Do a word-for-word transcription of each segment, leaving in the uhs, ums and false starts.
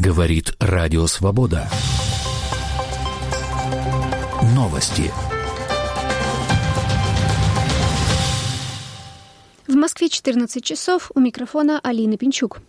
Говорит Радио Свобода. Новости. В Москве четырнадцать часов. У микрофона Алина Пинчук.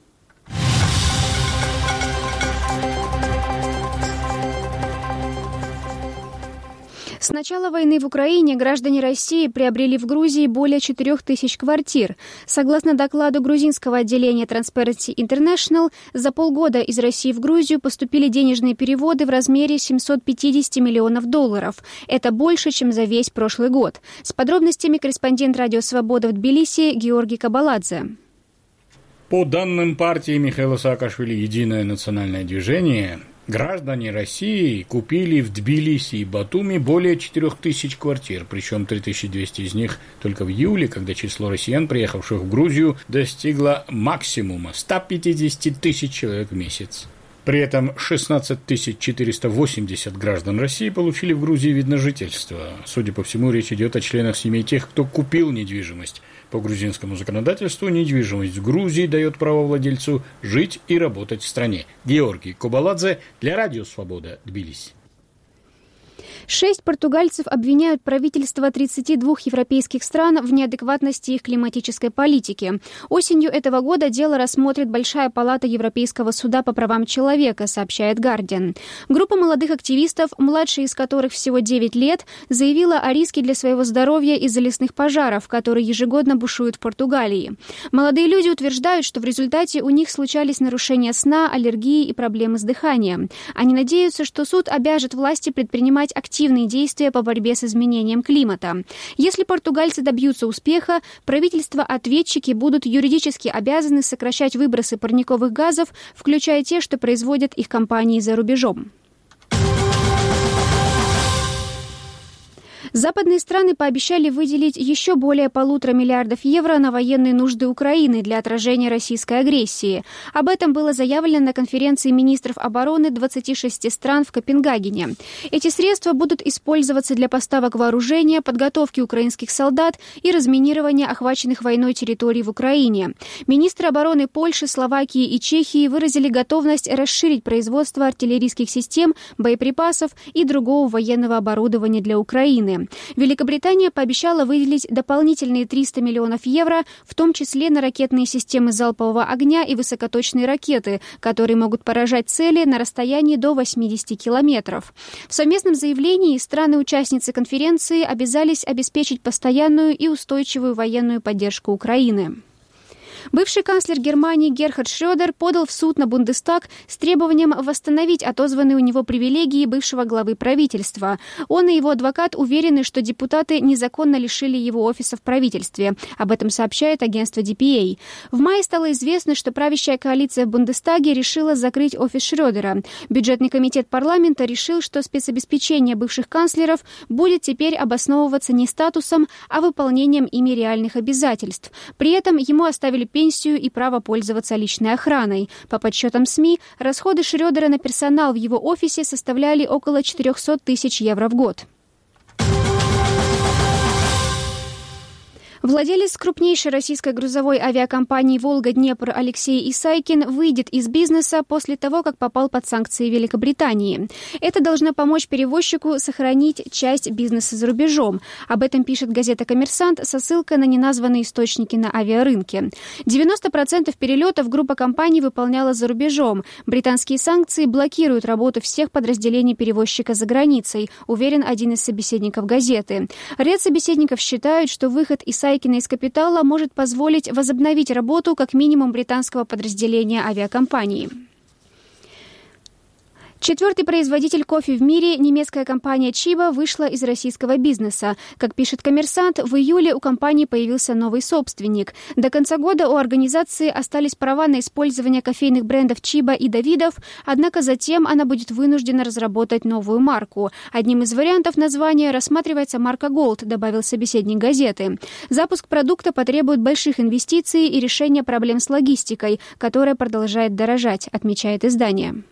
С начала войны в Украине граждане России приобрели в Грузии более четырех тысяч квартир. Согласно докладу грузинского отделения Transparency International, за полгода из России в Грузию поступили денежные переводы в размере семьсот пятьдесят миллионов долларов. Это больше, чем за весь прошлый год. С подробностями корреспондент Радио Свобода в Тбилиси Георгий Кабаладзе. По данным партии Михаила Саакашвили «Единое национальное движение», граждане России купили в Тбилиси и Батуми более четырех тысяч квартир, причем три тысячи двести из них только в июле, когда число россиян, приехавших в Грузию, достигло максимума – ста пятидесяти тысяч человек в месяц. При этом шестнадцать тысяч четыреста восемьдесят граждан России получили в Грузии вид на жительство. Судя по всему, речь идет о членах семей тех, кто купил недвижимость. По грузинскому законодательству недвижимость в Грузии дает право владельцу жить и работать в стране. Георгий Кабаладзе для Радио Свобода, Тбилиси. Шесть португальцев обвиняют правительства тридцати двух европейских стран в неадекватности их климатической политики. Осенью этого года дело рассмотрит Большая палата Европейского суда по правам человека, сообщает Guardian. Группа молодых активистов, младшая из которых всего девять лет, заявила о риске для своего здоровья из-за лесных пожаров, которые ежегодно бушуют в Португалии. Молодые люди утверждают, что в результате у них случались нарушения сна, аллергии и проблемы с дыханием. Они надеются, что суд обяжет власти предпринимать активные активные действия по борьбе с изменением климата. Если португальцы добьются успеха, правительства-ответчики будут юридически обязаны сокращать выбросы парниковых газов, включая те, что производят их компании за рубежом. Западные страны пообещали выделить еще более полутора миллиардов евро на военные нужды Украины для отражения российской агрессии. Об этом было заявлено на конференции министров обороны двадцати шести стран в Копенгагене. Эти средства будут использоваться для поставок вооружения, подготовки украинских солдат и разминирования охваченных войной территорий в Украине. Министры обороны Польши, Словакии и Чехии выразили готовность расширить производство артиллерийских систем, боеприпасов и другого военного оборудования для Украины. Великобритания пообещала выделить дополнительные триста миллионов евро, в том числе на ракетные системы залпового огня и высокоточные ракеты, которые могут поражать цели на расстоянии до восьмидесяти километров. В совместном заявлении страны-участницы конференции обязались обеспечить постоянную и устойчивую военную поддержку Украины. Бывший канцлер Германии Герхард Шрёдер подал в суд на Бундестаг с требованием восстановить отозванные у него привилегии бывшего главы правительства. Он и его адвокат уверены, что депутаты незаконно лишили его офиса в правительстве. Об этом сообщает агентство ди пи эй. В мае стало известно, что правящая коалиция в Бундестаге решила закрыть офис Шрёдера. Бюджетный комитет парламента решил, что спецобеспечение бывших канцлеров будет теперь обосновываться не статусом, а выполнением ими реальных обязательств. При этом ему оставили пенсию и право пользоваться личной охраной. По подсчетам СМИ, расходы Шрёдера на персонал в его офисе составляли около четырехсот тысяч евро в год. Владелец крупнейшей российской грузовой авиакомпании «Волга-Днепр» Алексей Исайкин выйдет из бизнеса после того, как попал под санкции Великобритании. Это должно помочь перевозчику сохранить часть бизнеса за рубежом. Об этом пишет газета «Коммерсант» со ссылкой на неназванные источники на авиарынке. девяносто процентов перелетов группа компаний выполняла за рубежом. Британские санкции блокируют работу всех подразделений перевозчика за границей, уверен один из собеседников газеты. Ряд собеседников считают, что выход Исайкина из капитала может позволить возобновить работу как минимум британского подразделения авиакомпании. Четвертый производитель кофе в мире, немецкая компания Чиба, вышла из российского бизнеса. Как пишет «Коммерсант», в июле у компании появился новый собственник. До конца года у организации остались права на использование кофейных брендов Чиба и Давидов, однако затем она будет вынуждена разработать новую марку. Одним из вариантов названия рассматривается марка Gold, добавил собеседник газеты. Запуск продукта потребует больших инвестиций и решения проблем с логистикой, которая продолжает дорожать, отмечает издание.